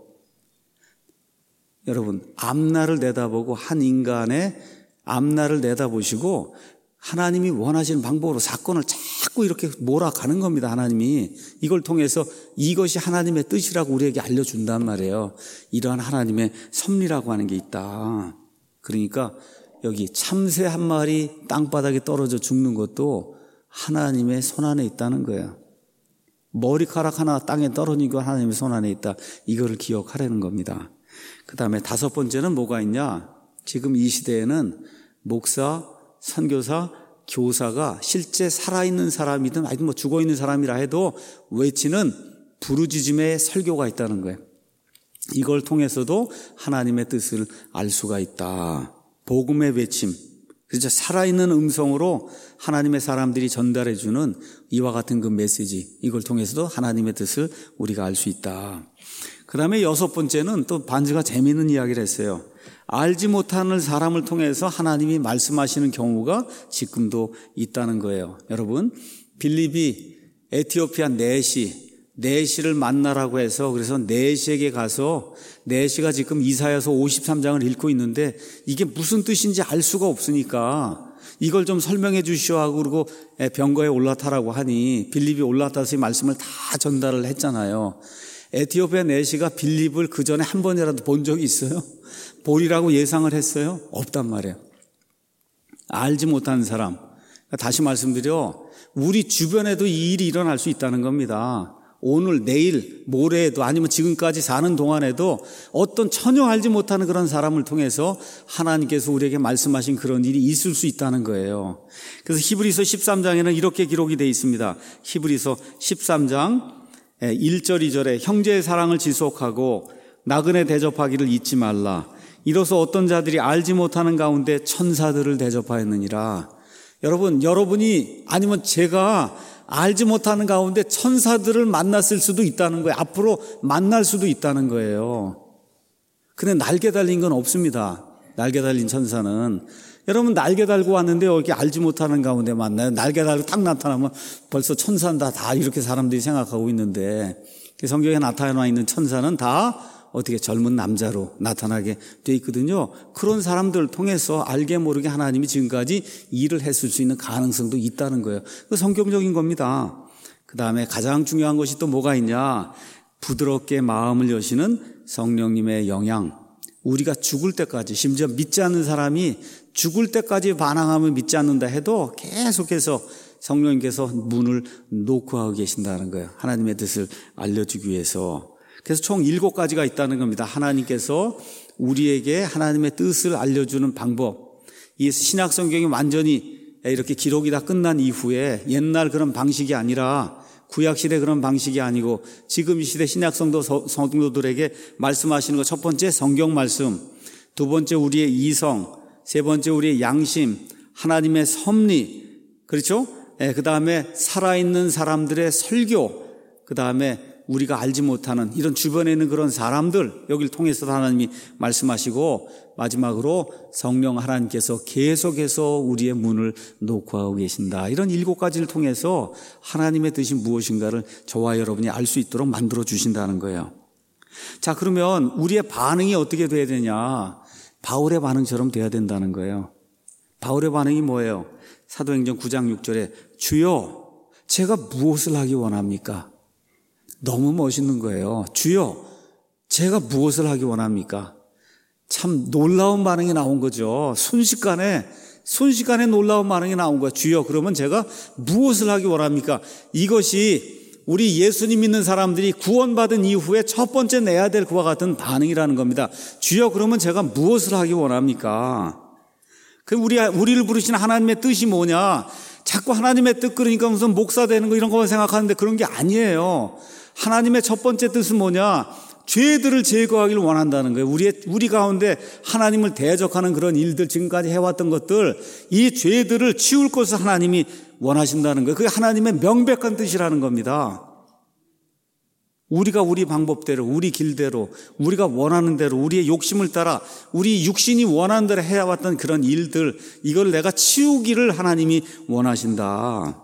여러분, 앞날을 내다보고 한 인간의 앞날을 내다보시고 하나님이 원하시는 방법으로 사건을 자꾸 이렇게 몰아가는 겁니다. 하나님이 이걸 통해서 이것이 하나님의 뜻이라고 우리에게 알려준단 말이에요. 이러한 하나님의 섭리라고 하는 게 있다. 그러니까 여기 참새 한 마리 땅바닥에 떨어져 죽는 것도 하나님의 손 안에 있다는 거예요. 머리카락 하나 땅에 떨어진 거 하나님의 손 안에 있다. 이거를 기억하라는 겁니다. 그 다음에 5번째는 뭐가 있냐? 지금 이 시대에는 목사, 선교사, 교사가 실제 살아있는 사람이든 아니면 뭐 죽어있는 사람이라 해도 외치는 부르짖음의 설교가 있다는 거예요. 이걸 통해서도 하나님의 뜻을 알 수가 있다. 복음의 외침, 그렇죠? 살아있는 음성으로 하나님의 사람들이 전달해주는 이와 같은 그 메시지, 이걸 통해서도 하나님의 뜻을 우리가 알 수 있다. 그 다음에 6번째는 또 반지가 재미있는 이야기를 했어요. 알지 못하는 사람을 통해서 하나님이 말씀하시는 경우가 지금도 있다는 거예요. 여러분, 빌립이 에티오피아 네시를 만나라고 해서 그래서 네시에게 가서 네시가 지금 이사야서 53장을 읽고 있는데 이게 무슨 뜻인지 알 수가 없으니까 이걸 좀 설명해 주시오 하고 그러고 병거에 올라타라고 하니 빌립이 올라타서 이 말씀을 다 전달을 했잖아요. 에티오피아 네시가 빌립을 그 전에 한 번이라도 본 적이 있어요? 보리라고 예상을 했어요? 없단 말이에요. 알지 못하는 사람. 다시 말씀드려, 우리 주변에도 이 일이 일어날 수 있다는 겁니다. 오늘, 내일, 모레에도 아니면 지금까지 사는 동안에도 어떤 전혀 알지 못하는 그런 사람을 통해서 하나님께서 우리에게 말씀하신 그런 일이 있을 수 있다는 거예요. 그래서 히브리서 13장에는 이렇게 기록이 되어 있습니다. 히브리서 13장 1절 2절에 형제의 사랑을 지속하고 나그네 대접하기를 잊지 말라. 이로써 어떤 자들이 알지 못하는 가운데 천사들을 대접하였느니라. 여러분이 아니면 제가 알지 못하는 가운데 천사들을 만났을 수도 있다는 거예요. 앞으로 만날 수도 있다는 거예요. 근데 날개 달린 건 없습니다. 날개 달린 천사는. 여러분, 날개 달고 왔는데 여기 알지 못하는 가운데 만나요. 날개 달고 딱 나타나면 벌써 천사다 다 이렇게 사람들이 생각하고 있는데 성경에 나타나 있는 천사는 다 어떻게 젊은 남자로 나타나게 돼 있거든요. 그런 사람들을 통해서 알게 모르게 하나님이 지금까지 일을 했을 수 있는 가능성도 있다는 거예요. 그 성경적인 겁니다. 그 다음에 가장 중요한 것이 또 뭐가 있냐? 부드럽게 마음을 여시는 성령님의 영향. 우리가 죽을 때까지, 심지어 믿지 않는 사람이 죽을 때까지 반항하면 믿지 않는다 해도 계속해서 성령님께서 문을 놓고 하고 계신다는 거예요. 하나님의 뜻을 알려주기 위해서. 그래서 총 7가지가 있다는 겁니다. 하나님께서 우리에게 하나님의 뜻을 알려주는 방법. 이 신약 성경이 완전히 이렇게 기록이 다 끝난 이후에 옛날 그런 방식이 아니라 구약시대 그런 방식이 아니고 지금 이 시대 신약 성도들에게 말씀하시는 것, 첫 번째 성경 말씀, 두 번째 우리의 이성, 세 번째 우리의 양심, 하나님의 섭리, 그렇죠? 그 다음에 살아있는 사람들의 설교, 그 다음에 우리가 알지 못하는 이런 주변에 있는 그런 사람들, 여기를 통해서 하나님이 말씀하시고 마지막으로 성령 하나님께서 계속해서 우리의 문을 놓고 하고 계신다. 이런 7가지를 통해서 하나님의 뜻이 무엇인가를 저와 여러분이 알 수 있도록 만들어 주신다는 거예요. 자, 그러면 우리의 반응이 어떻게 돼야 되냐? 바울의 반응처럼 돼야 된다는 거예요. 바울의 반응이 뭐예요? 사도행전 9장 6절에 주여, 제가 무엇을 하기 원합니까? 너무 멋있는 거예요. 주여, 제가 무엇을 하기 원합니까? 참 놀라운 반응이 나온 거죠. 순식간에 순식간에 놀라운 반응이 나온 거예요. 주여, 그러면 제가 무엇을 하기 원합니까? 이것이 우리 예수님 믿는 사람들이 구원받은 이후에 첫 번째 내야 될 그와 같은 반응이라는 겁니다. 주여, 그러면 제가 무엇을 하기 원합니까? 우리를 부르신 하나님의 뜻이 뭐냐? 자꾸 하나님의 뜻 그러니까 무슨 목사 되는 거 이런 것만 생각하는데 그런 게 아니에요. 하나님의 첫 번째 뜻은 뭐냐? 죄들을 제거하기를 원한다는 거예요. 우리 가운데 하나님을 대적하는 그런 일들, 지금까지 해왔던 것들, 이 죄들을 치울 것을 하나님이 원하신다는 거예요. 그게 하나님의 명백한 뜻이라는 겁니다. 우리가 우리 방법대로, 우리 길대로, 우리가 원하는 대로, 우리의 욕심을 따라, 우리 육신이 원하는 대로 해왔던 그런 일들, 이걸 내가 치우기를 하나님이 원하신다.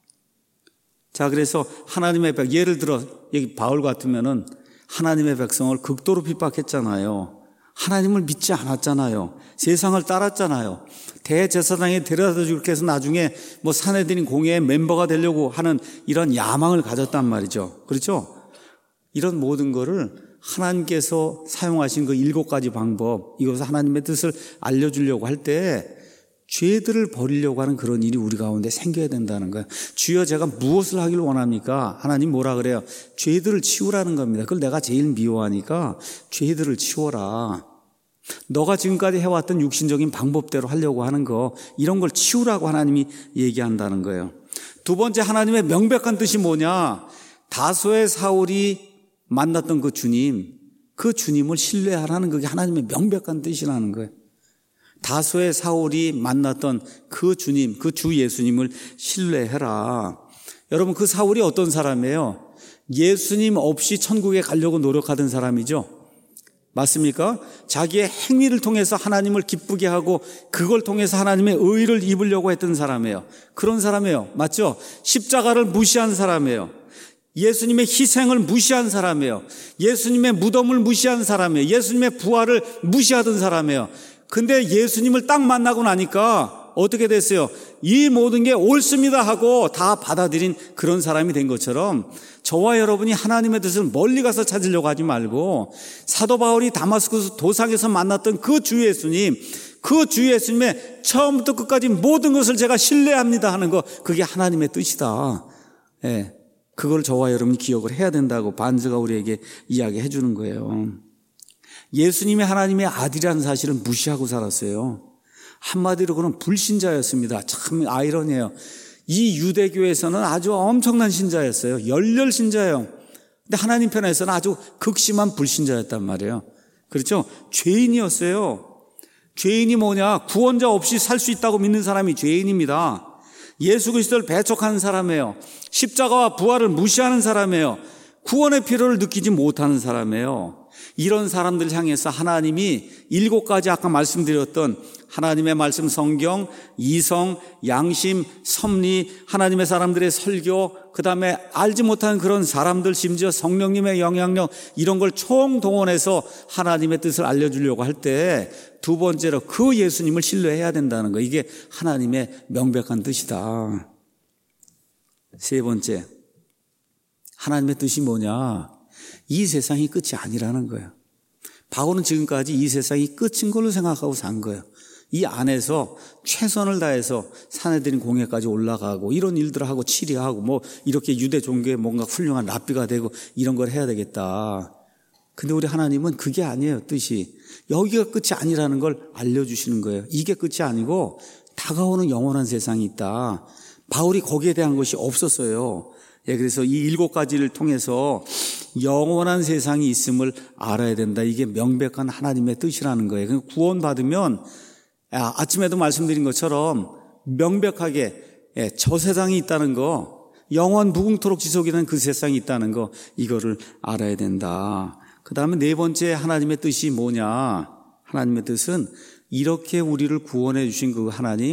자, 그래서 하나님의 예를 들어 여기 바울 같으면은 하나님의 백성을 극도로 핍박했잖아요. 하나님을 믿지 않았잖아요. 세상을 따랐잖아요. 대제사장에 데려다 주고 해서 나중에 뭐 산헤드린 공회의 멤버가 되려고 하는 이런 야망을 가졌단 말이죠. 그렇죠? 이런 모든 거를 하나님께서 사용하신 그 7가지 방법, 이것을 하나님의 뜻을 알려주려고 할 때 죄들을 버리려고 하는 그런 일이 우리 가운데 생겨야 된다는 거예요. 주여, 제가 무엇을 하길 원합니까? 하나님 뭐라 그래요? 죄들을 치우라는 겁니다. 그걸 내가 제일 미워하니까 죄들을 치워라. 너가 지금까지 해왔던 육신적인 방법대로 하려고 하는 거, 이런 걸 치우라고 하나님이 얘기한다는 거예요. 두 번째, 하나님의 명백한 뜻이 뭐냐? 다소의 사울이 만났던 그 주님을 신뢰하라는 그게 하나님의 명백한 뜻이라는 거예요. 다소의 사울이 만났던 그 주님, 그 주 예수님을 신뢰해라. 여러분, 그 사울이 어떤 사람이에요? 예수님 없이 천국에 가려고 노력하던 사람이죠. 맞습니까? 자기의 행위를 통해서 하나님을 기쁘게 하고 그걸 통해서 하나님의 의를 입으려고 했던 사람이에요. 그런 사람이에요. 맞죠? 십자가를 무시한 사람이에요. 예수님의 희생을 무시한 사람이에요. 예수님의 무덤을 무시한 사람이에요. 예수님의 부활을 무시하던 사람이에요. 근데 예수님을 딱 만나고 나니까 어떻게 됐어요? 이 모든 게 옳습니다 하고 다 받아들인 그런 사람이 된 것처럼 저와 여러분이 하나님의 뜻을 멀리 가서 찾으려고 하지 말고 사도 바울이 다마스쿠스 도상에서 만났던 그 주 예수님, 그 주 예수님의 처음부터 끝까지 모든 것을 제가 신뢰합니다 하는 거, 그게 하나님의 뜻이다. 예, 그걸 저와 여러분이 기억을 해야 된다고 반즈가 우리에게 이야기해 주는 거예요. 예수님이 하나님의 아들이라는 사실을 무시하고 살았어요. 한마디로 그는 불신자였습니다. 참 아이러니해요. 이 유대교에서는 아주 엄청난 신자였어요. 열렬 신자예요. 근데 하나님 편에서는 아주 극심한 불신자였단 말이에요. 그렇죠? 죄인이었어요. 죄인이 뭐냐? 구원자 없이 살 수 있다고 믿는 사람이 죄인입니다. 예수 그리스도를 배척하는 사람이에요. 십자가와 부활을 무시하는 사람이에요. 구원의 필요를 느끼지 못하는 사람이에요. 이런 사람들 향해서 하나님이 7가지 아까 말씀드렸던 하나님의 말씀, 성경, 이성, 양심, 섭리, 하나님의 사람들의 설교, 그 다음에 알지 못하는 그런 사람들, 심지어 성령님의 영향력, 이런 걸 총동원해서 하나님의 뜻을 알려주려고 할 때 두 번째로 그 예수님을 신뢰해야 된다는 거, 이게 하나님의 명백한 뜻이다. 세 번째, 하나님의 뜻이 뭐냐? 이 세상이 끝이 아니라는 거예요. 바울은 지금까지 이 세상이 끝인 걸로 생각하고 산 거예요. 이 안에서 최선을 다해서 산헤드린 공회까지 올라가고 이런 일들을 하고 치리하고 뭐 이렇게 유대 종교에 뭔가 훌륭한 랍비가 되고 이런 걸 해야 되겠다. 근데 우리 하나님은 그게 아니에요, 뜻이. 여기가 끝이 아니라는 걸 알려주시는 거예요. 이게 끝이 아니고 다가오는 영원한 세상이 있다. 바울이 거기에 대한 것이 없었어요. 예, 그래서 이 7가지를 통해서 영원한 세상이 있음을 알아야 된다. 이게 명백한 하나님의 뜻이라는 거예요. 구원받으면 아침에도 말씀드린 것처럼 명백하게 저 세상이 있다는 거, 영원 무궁토록 지속이 되는 그 세상이 있다는 거, 이거를 알아야 된다. 그 다음에 네 번째 하나님의 뜻이 뭐냐? 하나님의 뜻은 이렇게 우리를 구원해 주신 그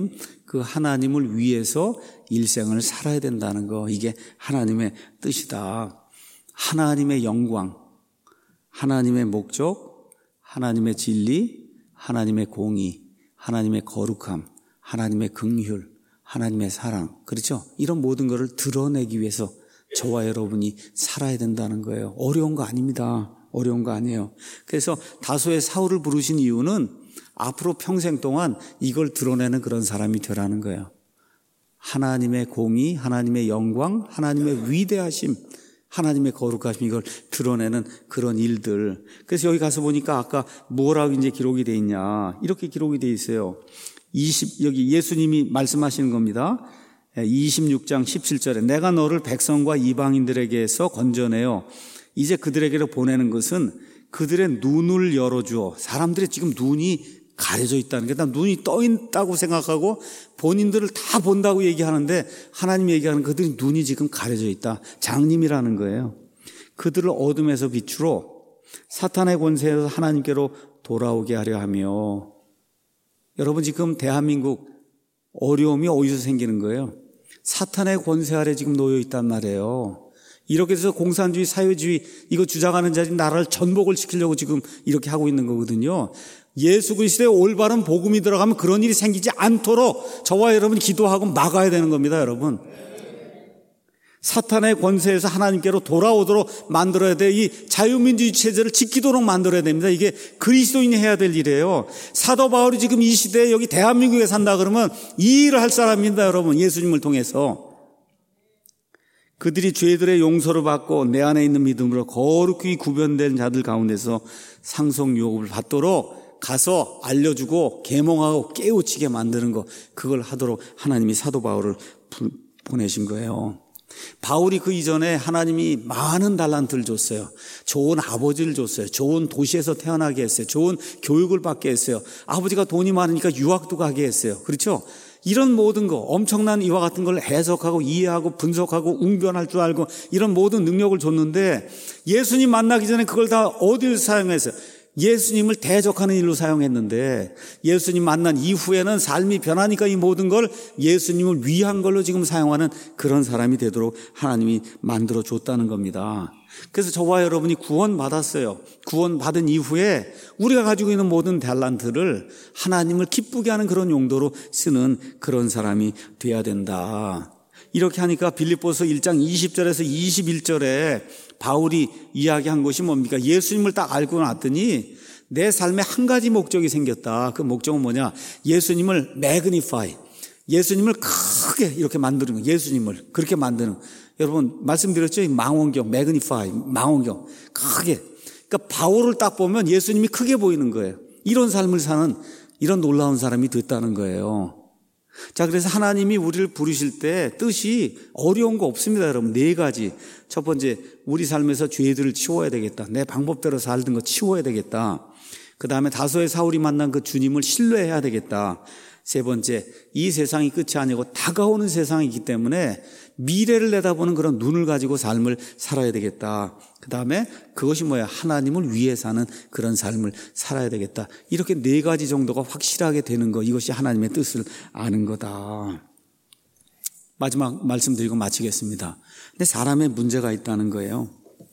하나님을 위해서 일생을 살아야 된다는 거, 이게 하나님의 뜻이다. 하나님의 영광, 하나님의 목적, 하나님의 진리, 하나님의 공의, 하나님의 거룩함, 하나님의 긍휼, 하나님의 사랑, 그렇죠? 이런 모든 것을 드러내기 위해서 저와 여러분이 살아야 된다는 거예요. 어려운 거 아닙니다. 어려운 거 아니에요. 그래서 다소의 사울을 부르신 이유는 앞으로 평생 동안 이걸 드러내는 그런 사람이 되라는 거예요. 하나님의 공의, 하나님의 영광, 하나님의 위대하심, 하나님의 거룩하심, 이걸 드러내는 그런 일들. 그래서 여기 가서 보니까 아까 뭐라고 이제 기록이 돼 있냐, 이렇게 기록이 돼 있어요. 여기 예수님이 말씀하시는 겁니다. 26장 17절에 내가 너를 백성과 이방인들에게서 건져내어 이제 그들에게로 보내는 것은 그들의 눈을 열어주어, 사람들의 지금 눈이 가려져 있다는 게, 눈이 떠 있다고 생각하고 본인들을 다 본다고 얘기하는데 하나님이 얘기하는 그들이 눈이 지금 가려져 있다. 장님이라는 거예요. 그들을 어둠에서 빛으로 사탄의 권세에서 하나님께로 돌아오게 하려 하며. 여러분, 지금 대한민국 어려움이 어디서 생기는 거예요? 사탄의 권세 아래 지금 놓여 있단 말이에요. 이렇게 해서 공산주의, 사회주의 이거 주장하는 자들이 나라를 전복을 시키려고 지금 이렇게 하고 있는 거거든요. 예수 그리스도의 올바른 복음이 들어가면 그런 일이 생기지 않도록 저와 여러분이 기도하고 막아야 되는 겁니다, 여러분. 사탄의 권세에서 하나님께로 돌아오도록 만들어야 돼. 이 자유민주주의 체제를 지키도록 만들어야 됩니다. 이게 그리스도인이 해야 될 일이에요. 사도 바울이 지금 이 시대에 여기 대한민국에 산다 그러면 이 일을 할 사람입니다, 여러분. 예수님을 통해서. 그들이 죄들의 용서를 받고 내 안에 있는 믿음으로 거룩히 구별된 자들 가운데서 상속 유업을 받도록 가서 알려주고 계몽하고 깨우치게 만드는 거, 그걸 하도록 하나님이 사도 바울을 보내신 거예요. 바울이 그 이전에 하나님이 많은 달란트를 줬어요. 좋은 아버지를 줬어요. 좋은 도시에서 태어나게 했어요. 좋은 교육을 받게 했어요. 아버지가 돈이 많으니까 유학도 가게 했어요. 그렇죠? 이런 모든 거, 엄청난 이와 같은 걸 해석하고 이해하고 분석하고 웅변할 줄 알고 이런 모든 능력을 줬는데 예수님 만나기 전에 그걸 다 어디를 사용했어요? 예수님을 대적하는 일로 사용했는데 예수님 만난 이후에는 삶이 변하니까 이 모든 걸 예수님을 위한 걸로 지금 사용하는 그런 사람이 되도록 하나님이 만들어 줬다는 겁니다. 그래서 저와 여러분이 구원받았어요. 구원받은 이후에 우리가 가지고 있는 모든 달란트를 하나님을 기쁘게 하는 그런 용도로 쓰는 그런 사람이 돼야 된다. 이렇게 하니까 빌립보서 1장 20절에서 21절에 바울이 이야기한 것이 뭡니까? 예수님을 딱 알고 났더니 내 삶에 한 가지 목적이 생겼다. 그 목적은 뭐냐? 예수님을 매그니파이, 예수님을 크게 이렇게 만드는 거, 예수님을 그렇게 만드는. 여러분 말씀드렸죠? 망원경, 매그니파이, 망원경 크게. 그러니까 바울을 딱 보면 예수님이 크게 보이는 거예요. 이런 삶을 사는 이런 놀라운 사람이 됐다는 거예요. 자, 그래서 하나님이 우리를 부르실 때 뜻이 어려운 거 없습니다, 여러분. 4가지. 첫 번째, 우리 삶에서 죄들을 치워야 되겠다. 내 방법대로 살던 거 치워야 되겠다. 그 다음에 다소의 사울이 만난 그 주님을 신뢰해야 되겠다. 세 번째, 이 세상이 끝이 아니고 다가오는 세상이기 때문에 미래를 내다보는 그런 눈을 가지고 삶을 살아야 되겠다. 그 다음에 그것이 뭐야? 하나님을 위해 사는 그런 삶을 살아야 되겠다. 이렇게 4가지 정도가 확실하게 되는 거, 이것이 하나님의 뜻을 아는 거다. 마지막 말씀드리고 마치겠습니다. 근데 사람의 문제가 있다는 거예요.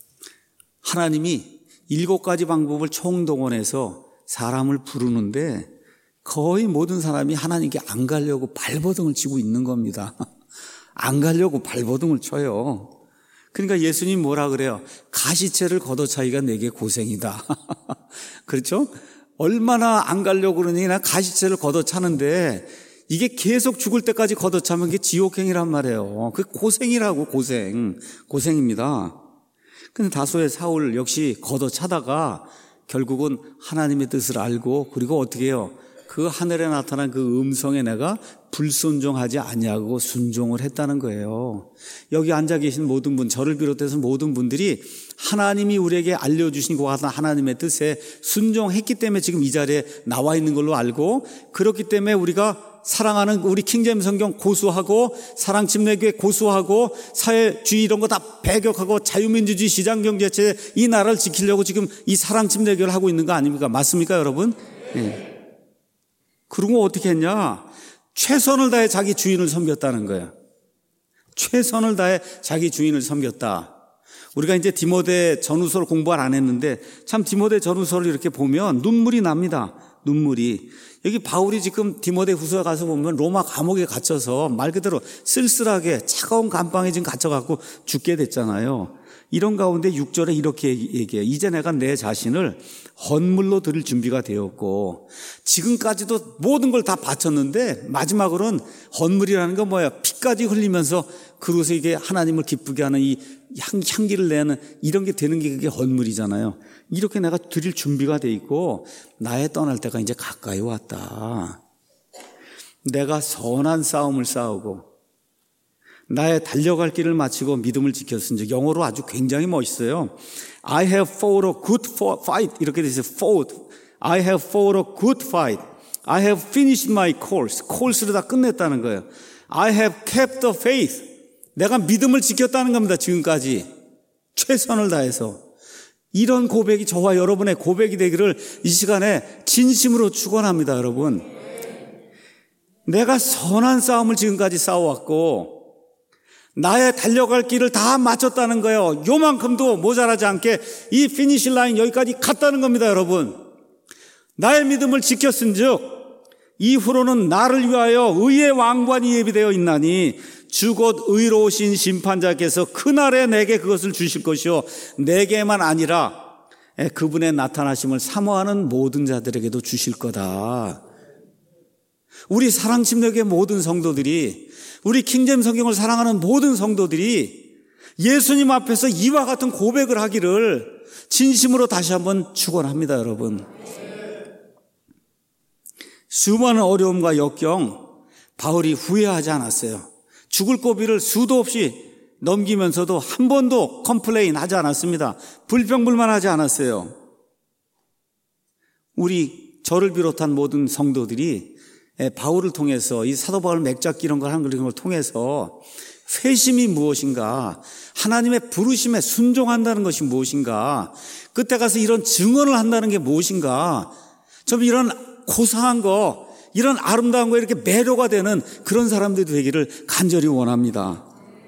하나님이 7가지 방법을 총동원해서 사람을 부르는데 거의 모든 사람이 하나님께 안 가려고 발버둥을 치고 있는 겁니다. 안 가려고 발버둥을 쳐요. 그러니까 예수님 뭐라 그래요? 가시채를 걷어차기가 내게 고생이다. 그렇죠? 얼마나 안 가려고 그러니 나 가시채를 걷어차는데 이게 계속 죽을 때까지 걷어차면 그게 지옥행이란 말이에요. 그 고생이라고, 고생입니다. 근데 다소의 사울 역시 걷어차다가 결국은 하나님의 뜻을 알고, 그리고 어떻게 해요? 그 하늘에 나타난 그 음성에 내가 불순종하지 아니하고 순종을 했다는 거예요. 여기 앉아 계신 모든 분, 저를 비롯해서 모든 분들이 하나님이 우리에게 알려주신 것 같은 하나님의 뜻에 순종했기 때문에 지금 이 자리에 나와 있는 걸로 알고, 그렇기 때문에 우리가 사랑하는 우리 킹제임스 성경 고수하고 사랑침례교회 고수하고 사회주의 이런 거 다 배격하고 자유민주주의 시장경제체 이 나라를 지키려고 지금 이 사랑침례교회를 하고 있는 거 아닙니까? 맞습니까, 여러분? 네. 그리고 어떻게 했냐? 최선을 다해 자기 주인을 섬겼다는 거예요. 최선을 다해 자기 주인을 섬겼다. 우리가 이제 디모데 전후서를 공부를 안 했는데 참 디모데 전후서를 이렇게 보면 눈물이 납니다. 눈물이. 여기 바울이 지금 디모데 후서에 가서 보면 로마 감옥에 갇혀서 말 그대로 쓸쓸하게 차가운 감방에 지금 갇혀갖고 죽게 됐잖아요. 이런 가운데 6절에 이렇게 얘기해요. 이제 내가 내 자신을 헌물로 드릴 준비가 되었고, 지금까지도 모든 걸 다 바쳤는데 마지막으로는 헌물이라는 건 뭐야? 피까지 흘리면서 그릇에 이게 하나님을 기쁘게 하는 이 향기를 내는 이런 게 되는 게 그게 헌물이잖아요. 이렇게 내가 드릴 준비가 돼 있고 나의 떠날 때가 이제 가까이 왔다. 내가 선한 싸움을 싸우고 나의 달려갈 길을 마치고 믿음을 지켰은즉, 영어로 아주 굉장히 멋있어요. I have fought a good fight. 이렇게 되어 있어요. fought. I have fought a good fight. I have finished my course. course를 다 끝냈다는 거예요. I have kept the faith. 내가 믿음을 지켰다는 겁니다. 지금까지 최선을 다해서. 이런 고백이 저와 여러분의 고백이 되기를 이 시간에 진심으로 축원합니다. 여러분, 내가 선한 싸움을 지금까지 싸워왔고 나의 달려갈 길을 다 마쳤다는 거예요. 요만큼도 모자라지 않게 이 피니시 라인 여기까지 갔다는 겁니다. 여러분, 나의 믿음을 지켰은즉 이후로는 나를 위하여 의의 왕관이 예비되어 있나니 주 곧 의로우신 심판자께서 그날에 내게 그것을 주실 것이요 내게만 아니라 그분의 나타나심을 사모하는 모든 자들에게도 주실 거다. 우리 사랑침략의 모든 성도들이, 우리 킹잼 성경을 사랑하는 모든 성도들이 예수님 앞에서 이와 같은 고백을 하기를 진심으로 다시 한번 축원합니다. 여러분, 수많은 어려움과 역경 바울이 후회하지 않았어요. 죽을 고비를 수도 없이 넘기면서도 한 번도 컴플레인 하지 않았습니다. 불평불만하지 않았어요. 저를 비롯한 모든 성도들이 바울을 통해서, 이 사도 바울 맥잡기 이런 걸 하는 걸 통해서 회심이 무엇인가, 하나님의 부르심에 순종한다는 것이 무엇인가, 그때 가서 이런 증언을 한다는 게 무엇인가, 좀 이런 고상한 거, 이런 아름다운 거 이렇게 매료가 되는 그런 사람들이 되기를 간절히 원합니다.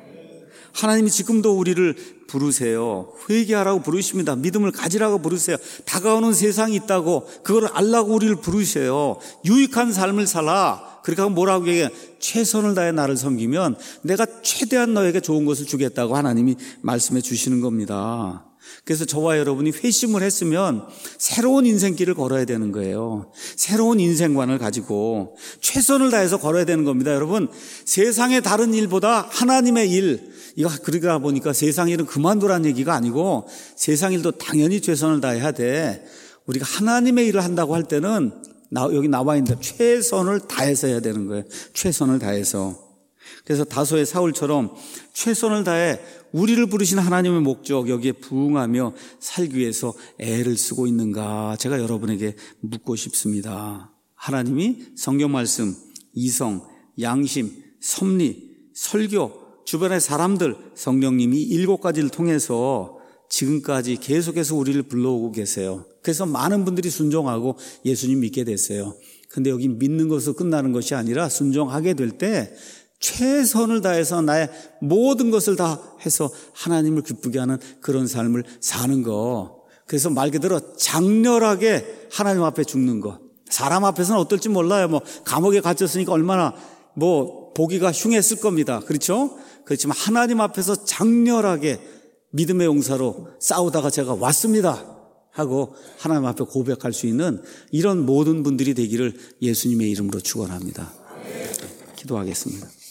하나님이 지금도 우리를 부르세요. 회개하라고 부르십니다. 믿음을 가지라고 부르세요. 다가오는 세상이 있다고 그걸 알라고 우리를 부르세요. 유익한 삶을 살아. 그러니까 뭐라고 얘기해요? 최선을 다해 나를 섬기면 내가 최대한 너에게 좋은 것을 주겠다고 하나님이 말씀해 주시는 겁니다. 그래서 저와 여러분이 회심을 했으면 새로운 인생길을 걸어야 되는 거예요. 새로운 인생관을 가지고 최선을 다해서 걸어야 되는 겁니다. 여러분, 세상의 다른 일보다 하나님의 일, 이거 그러다 보니까 세상 일은 그만두라는 얘기가 아니고 세상 일도 당연히 최선을 다해야 돼. 우리가 하나님의 일을 한다고 할 때는 여기 나와 있는데 최선을 다해서 해야 되는 거예요. 최선을 다해서. 그래서 다소의 사울처럼 최선을 다해 우리를 부르신 하나님의 목적 여기에 부응하며 살기 위해서 애를 쓰고 있는가, 제가 여러분에게 묻고 싶습니다. 하나님이 성경 말씀, 이성, 양심, 섭리, 설교, 주변의 사람들, 성령님이 7가지를 통해서 지금까지 계속해서 우리를 불러오고 계세요. 그래서 많은 분들이 순종하고 예수님 믿게 됐어요. 근데 여기 믿는 것으로 끝나는 것이 아니라 순종하게 될 때 최선을 다해서 나의 모든 것을 다 해서 하나님을 기쁘게 하는 그런 삶을 사는 거. 그래서 말 그대로 장렬하게 하나님 앞에 죽는 거. 사람 앞에서는 어떨지 몰라요. 감옥에 갇혔으니까 얼마나 보기가 흉했을 겁니다. 그렇죠? 그렇지만 하나님 앞에서 장렬하게 믿음의 용사로 싸우다가 제가 왔습니다 하고 하나님 앞에 고백할 수 있는 이런 모든 분들이 되기를 예수님의 이름으로 축원합니다. 기도하겠습니다.